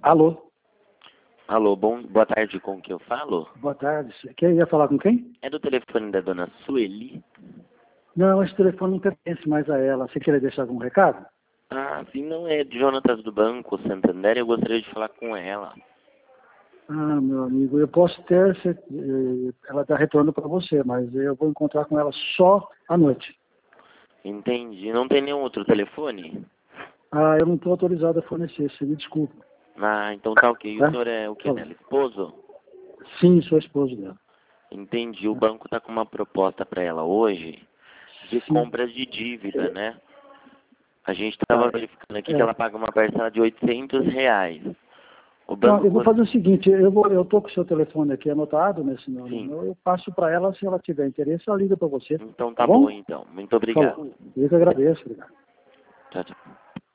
Alô? Alô, boa tarde, com quem eu falo? Boa tarde. Quem ia falar com quem? É do telefone da dona Sueli? Não, esse telefone não pertence mais a ela. Você quer deixar algum recado? Ah, sim, não é de Jonatas do Banco Santander, eu gostaria de falar com ela. Ah, meu amigo, eu posso ter... Ela está retornando para você, mas eu vou encontrar com ela só à noite. Entendi. Não tem nenhum outro telefone? Ah, eu não estou autorizado a fornecer, você me desculpa. Ah, então tá ok. O Tá? senhor é o que Tá bom. dela? Esposo? Sim, sou esposo dela. Entendi. O banco tá com uma proposta para ela hoje de Sim. compras de dívida, né? A gente Ah, estava verificando aqui que ela paga uma parcela de R$ 800. O Então, banco... eu vou fazer o seguinte, eu estou com o seu telefone aqui anotado nesse Sim. número, eu passo para ela, se ela tiver interesse, ela liga para você. Então Tá tá bom, bom? então. Muito obrigado. Falou. Eu que agradeço, obrigado. Tchau, tchau.